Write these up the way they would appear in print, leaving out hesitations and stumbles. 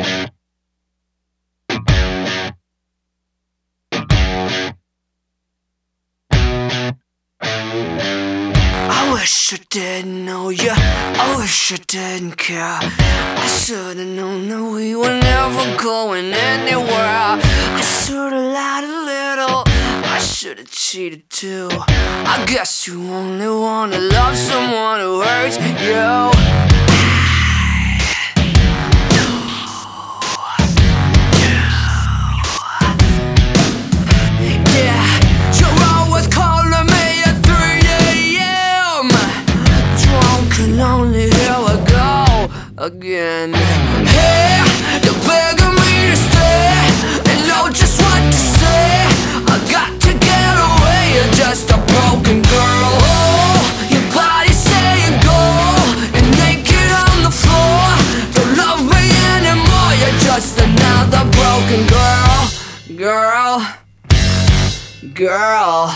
I wish I didn't know you, I wish I didn't care. I should've known that we were never going anywhere. I should've lied a little, I should've cheated too. I guess you only wanna love someone who hurts you. Again. Hey, you're begging me to stay and know just what to say. I got to get away, you're just a broken girl. Oh, your body's saying go, and naked on the floor. Don't love me anymore, you're just another broken girl. Girl.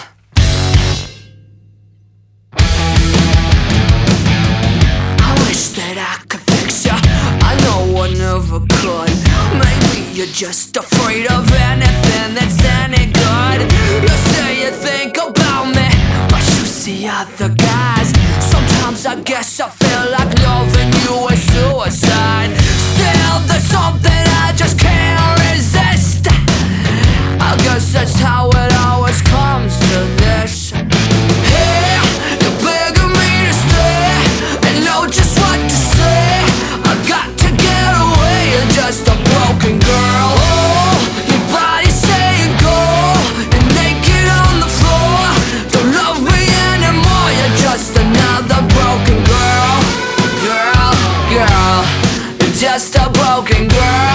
I wish that I could fix ya, I know I never could. Maybe you're just afraid of anything that's any good. You say you think about me, but you see other guys. Sometimes I guess I feel like loving you is suicide. Still there's something I just can't resist. I guess that's how it always comes to this. Hey, you're begging me to stay and know just what to say. I got to get away, you're just a broken girl. Oh, your body's saying go, and naked on the floor. Don't love me anymore, you're just another broken girl. You're just a broken girl.